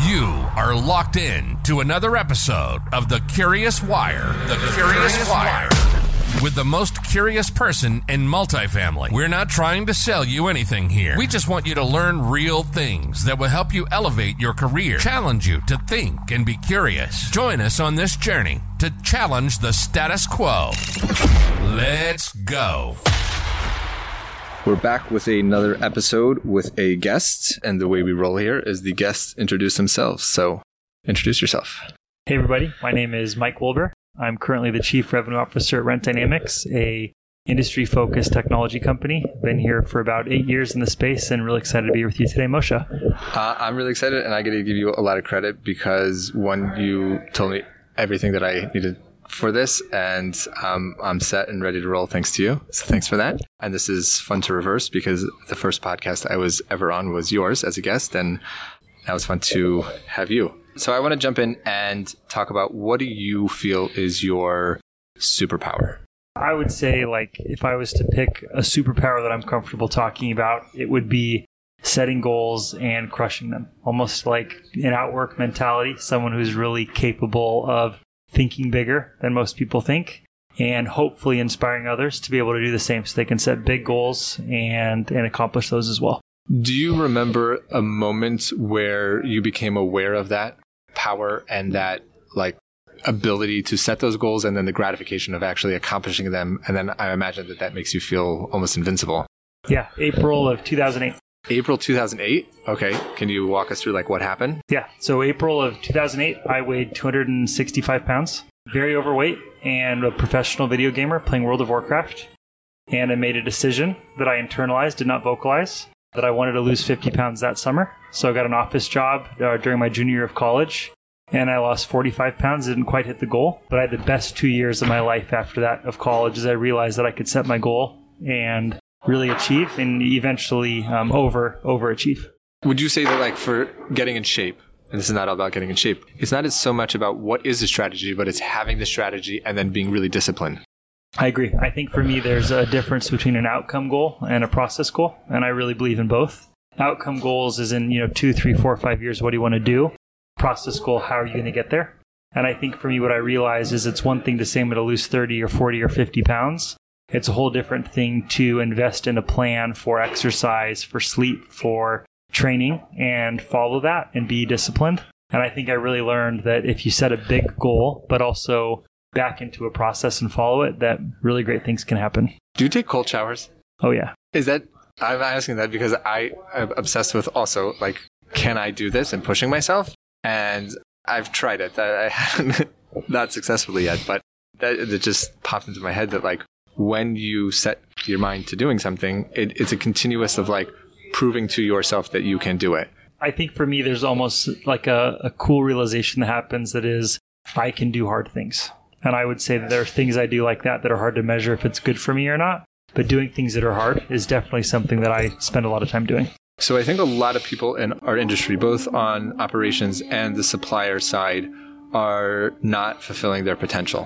You are locked in to another episode of The Curious Wire. The Curious Wire. With the most curious person in multifamily. We're not trying to sell you anything here. We just want you to learn real things that will help you elevate your career, challenge you to think and be curious. Join us on this journey to challenge the status quo. Let's go. We're back with another episode with a guest, and the way we roll here is the guests introduce themselves. So, introduce yourself. Hey everybody, my name is Mike Wolber. I'm currently the Chief Revenue Officer at Rent Dynamics, a industry-focused technology company. Been here for about 8 years in the space and really excited to be with you today, Moshe. I'm really excited, and I get to give you a lot of credit because one, you told me everything that I needed for this, and I'm set and ready to roll thanks to you. So thanks for that. And this is fun to reverse because the first podcast I was ever on was yours as a guest, and that was fun to have you. So I want to jump in and talk about, what do you feel is your superpower? I would say, if I was to pick a superpower that I'm comfortable talking about, it would be setting goals and crushing them. Almost like an outwork mentality, someone who's really capable of thinking bigger than most people think, and hopefully inspiring others to be able to do the same so they can set big goals and accomplish those as well. Do you remember a moment where you became aware of that power and that ability to set those goals and then the gratification of actually accomplishing them? And then I imagine that makes you feel almost invincible. Yeah, April of 2008. April 2008? Okay. Can you walk us through what happened? Yeah. So April of 2008, I weighed 265 pounds, very overweight, and a professional video gamer playing World of Warcraft. And I made a decision that I internalized, did not vocalize, that I wanted to lose 50 pounds that summer. So I got an office job during my junior year of college, and I lost 45 pounds. Didn't quite hit the goal, but I had the best 2 years of my life after that of college, as I realized that I could set my goal and really achieve and eventually overachieve. Would you say that for getting in shape, and this is not all about getting in shape, it's not so much about what is the strategy, but it's having the strategy and then being really disciplined? I agree. I think for me, there's a difference between an outcome goal and a process goal, and I really believe in both. Outcome goals is in 2, 3, 4, 5 years, what do you want to do? Process goal, how are you going to get there? And I think for me, what I realize is it's one thing to say I'm going to lose 30 or 40 or 50 pounds. It's a whole different thing to invest in a plan for exercise, for sleep, for training, and follow that and be disciplined. And I think I really learned that if you set a big goal, but also back into a process and follow it, that really great things can happen. Do you take cold showers? Oh, yeah. I'm asking that because I'm obsessed with also, can I do this and pushing myself? And I've tried it. I haven't, not successfully yet, but it just popped into my head that when you set your mind to doing something, it's a continuous of proving to yourself that you can do it. I think for me, there's almost a cool realization that happens that is, I can do hard things. And I would say that there are things I do like that are hard to measure if it's good for me or not. But doing things that are hard is definitely something that I spend a lot of time doing. So I think a lot of people in our industry, both on operations and the supplier side, are not fulfilling their potential.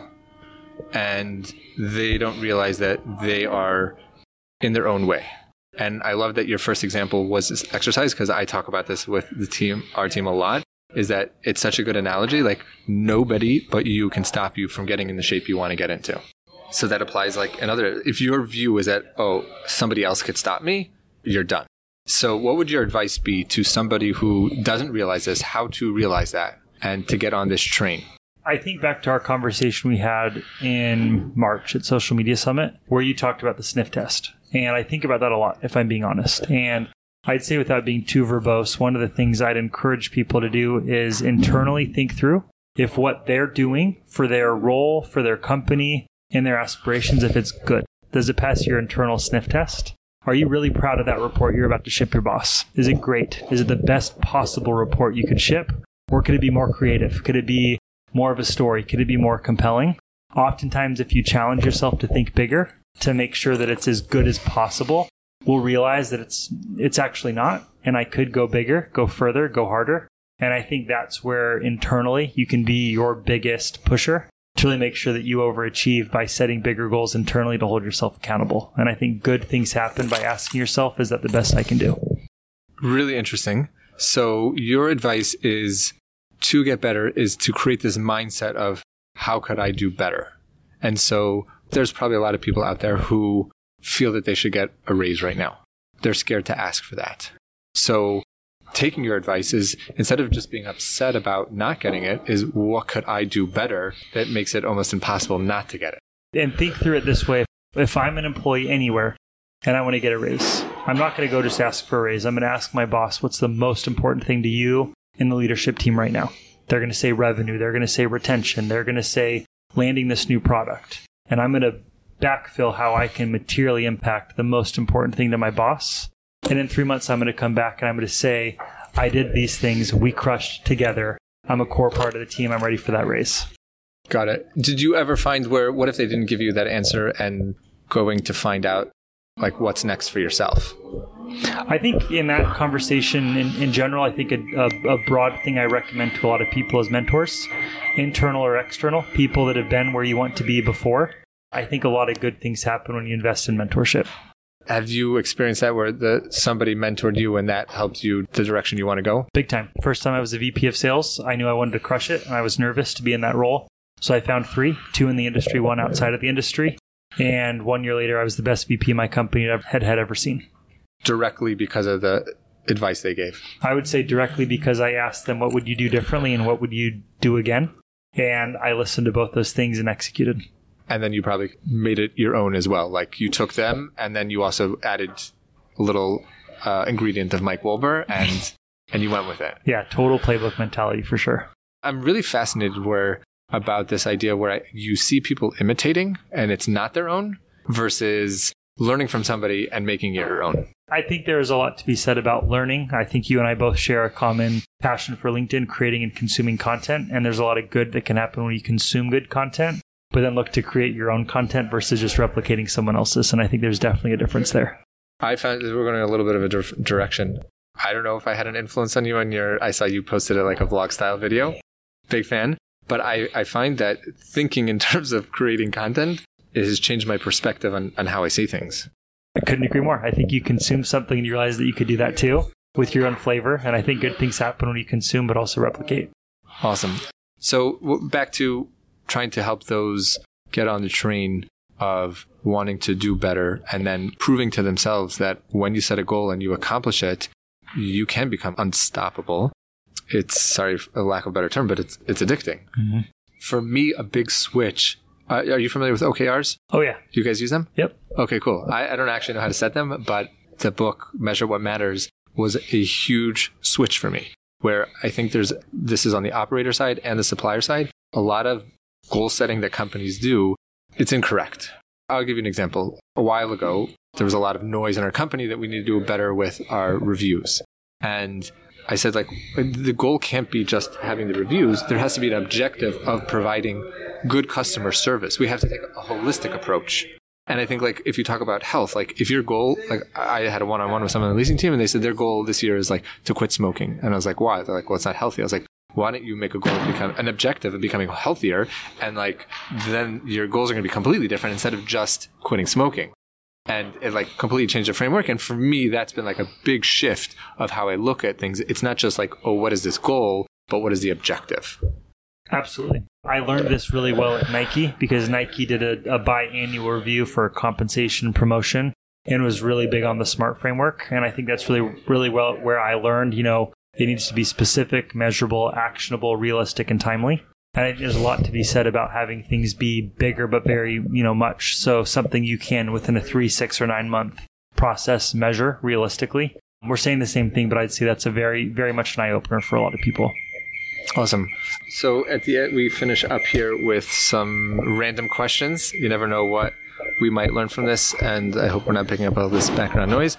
And they don't realize that they are in their own way. And I love that your first example was this exercise, because I talk about this with our team a lot, is that it's such a good analogy. Nobody but you can stop you from getting in the shape you want to get into. So that applies if your view is that, somebody else could stop me, you're done. So what would your advice be to somebody who doesn't realize this, how to realize that and to get on this train? I think back to our conversation we had in March at Social Media Summit, where you talked about the sniff test. And I think about that a lot, if I'm being honest. And I'd say, without being too verbose, one of the things I'd encourage people to do is internally think through if what they're doing for their role, for their company, and their aspirations, if it's good. Does it pass your internal sniff test? Are you really proud of that report you're about to ship your boss? Is it great? Is it the best possible report you could ship? Or could it be more creative? Could it be more of a story? Could it be more compelling? Oftentimes, if you challenge yourself to think bigger, to make sure that it's as good as possible, we'll realize that it's actually not. And I could go bigger, go further, go harder. And I think that's where internally you can be your biggest pusher to really make sure that you overachieve by setting bigger goals internally to hold yourself accountable. And I think good things happen by asking yourself, is that the best I can do? Really interesting. So your advice is to get better is to create this mindset of how could I do better? And so there's probably a lot of people out there who feel that they should get a raise right now. They're scared to ask for that. So taking your advice is, instead of just being upset about not getting it, is what could I do better that makes it almost impossible not to get it? And think through it this way. If I'm an employee anywhere and I want to get a raise, I'm not going to go just ask for a raise. I'm going to ask my boss, what's the most important thing to you in the leadership team right now? They're going to say revenue. They're going to say retention. They're going to say landing this new product. And I'm going to backfill how I can materially impact the most important thing to my boss. And in 3 months, I'm going to come back and I'm going to say, I did these things. We crushed together. I'm a core part of the team. I'm ready for that raise. Got it. Did you ever find what if they didn't give you that answer and going to find out like what's next for yourself? I think in that conversation in general, I think a broad thing I recommend to a lot of people as mentors, internal or external, people that have been where you want to be before. I think a lot of good things happen when you invest in mentorship. Have you experienced that where somebody mentored you and that helped you the direction you want to go? Big time. First time I was a VP of sales, I knew I wanted to crush it and I was nervous to be in that role. So I found 3, 2 in the industry, 1 outside of the industry. And 1 year later, I was the best VP my company had ever seen. Directly because of the advice they gave? I would say directly because I asked them, what would you do differently and what would you do again? And I listened to both those things and executed. And then you probably made it your own as well. Like you took them and then you also added a little ingredient of Mike Wolber and you went with it. Yeah, total playbook mentality for sure. I'm really fascinated about this idea where you see people imitating and it's not their own versus learning from somebody and making it your own. I think there's a lot to be said about learning. I think you and I both share a common passion for LinkedIn, creating and consuming content. And there's a lot of good that can happen when you consume good content, but then look to create your own content versus just replicating someone else's. And I think there's definitely a difference there. I found that we're going in a little bit of a direction. I don't know if I had an influence on you I saw you posted like a vlog style video. Big fan. But I find that thinking in terms of creating content, it has changed my perspective on how I see things. I couldn't agree more. I think you consume something and you realize that you could do that too with your own flavor. And I think good things happen when you consume, but also replicate. Awesome. So back to trying to help those get on the train of wanting to do better and then proving to themselves that when you set a goal and you accomplish it, you can become unstoppable. It's, sorry for a lack of a better term, but it's addicting. Mm-hmm. For me, a big switch. Are you familiar with OKRs? Oh, yeah. Do you guys use them? Yep. Okay, cool. I don't actually know how to set them, but the book, Measure What Matters, was a huge switch for me, where I think this is on the operator side and the supplier side. A lot of goal setting that companies do, it's incorrect. I'll give you an example. A while ago, there was a lot of noise in our company that we need to do better with our reviews. And I said, like, the goal can't be just having the reviews. There has to be an objective of providing good customer service. We have to take a holistic approach. And I think, like, if you talk about health, like, if your goal, like, I had a one-on-one with someone on the leasing team, and they said their goal this year is, like, to quit smoking. And I was like, why? They're like, well, it's not healthy. I was like, why don't you make a goal to become an objective of becoming healthier? And, like, then your goals are going to be completely different instead of just quitting smoking. And it like completely changed the framework. And for me, that's been like a big shift of how I look at things. It's not just like, oh, what is this goal, but what is the objective? Absolutely. I learned this really well at Nike because Nike did a biannual review for compensation promotion and was really big on the SMART framework. And I think that's really well where I learned, it needs to be specific, measurable, actionable, realistic, and timely. And I think there's a lot to be said about having things be bigger, but very, much. So something you can, within a 3, 6, or 9 month process, measure realistically. We're saying the same thing, but I'd say that's a very, very much an eye-opener for a lot of people. Awesome. So at the end, we finish up here with some random questions. You never know what we might learn from this, and I hope we're not picking up all this background noise.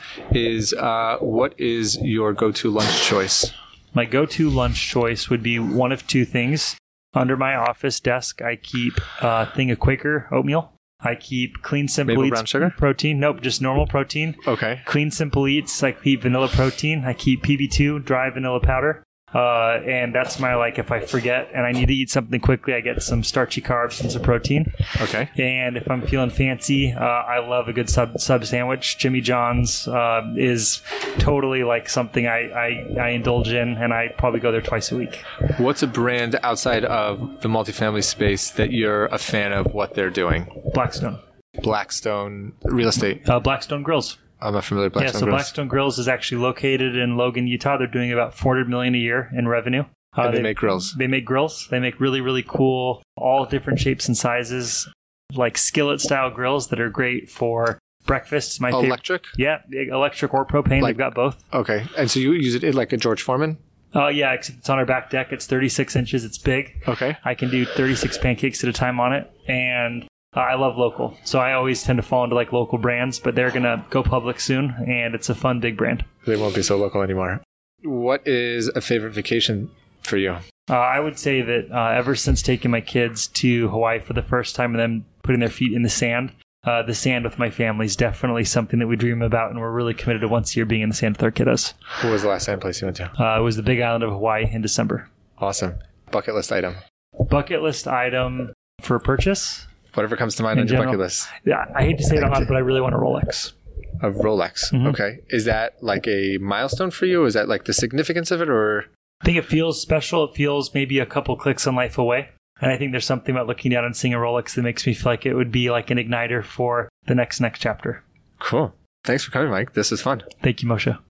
What is your go-to lunch choice? My go-to lunch choice would be one of 2 things. Under my office desk, I keep a thing of Quaker oatmeal. I keep Clean Simple Maple Eats brown sugar? protein. Nope, just normal protein. Okay. Clean Simple Eats, I keep vanilla protein. I keep PB2 dry vanilla powder. And that's my, like, if I forget and I need to eat something quickly, I get some starchy carbs and some protein. Okay. And if I'm feeling fancy, I love a good sub sandwich. Jimmy John's is totally like something I indulge in, and I probably go there twice a week. What's a brand outside of the multifamily space that you're a fan of what they're doing? Blackstone. Blackstone Real Estate. Blackstone Grills. I'm not familiar with Blackstone Grills. Blackstone Grills is actually located in Logan, Utah. They're doing about $400 million a year in revenue. And they make grills. They make grills. They make really, really cool, all different shapes and sizes, like skillet-style grills that are great for breakfast. My favorite. Electric? Yeah, electric or propane. They've got both. Okay. And so you use it like a George Foreman? Yeah, except it's on our back deck. It's 36 inches. It's big. Okay. I can do 36 pancakes at a time on it. And I love local. So I always tend to fall into like local brands, but they're going to go public soon. And it's a fun, big brand. They won't be so local anymore. What is a favorite vacation for you? I would say that ever since taking my kids to Hawaii for the first time and them putting their feet in the sand with my family is definitely something that we dream about, and we're really committed to once a year being in the sand with our kiddos. What was the last sand place you went to? It was the Big Island of Hawaii in December. Awesome. Bucket list item. Bucket list item for purchase? Whatever comes to mind on your bucket list. Yeah, I hate to say it out, but I really want a Rolex. A Rolex. Mm-hmm. Okay. Is that like a milestone for you? Is that like the significance of it, or? I think it feels special. It feels maybe a couple clicks in life away. And I think there's something about looking down and seeing a Rolex that makes me feel like it would be like an igniter for the next chapter. Cool. Thanks for coming, Mike. This is fun. Thank you, Moshe.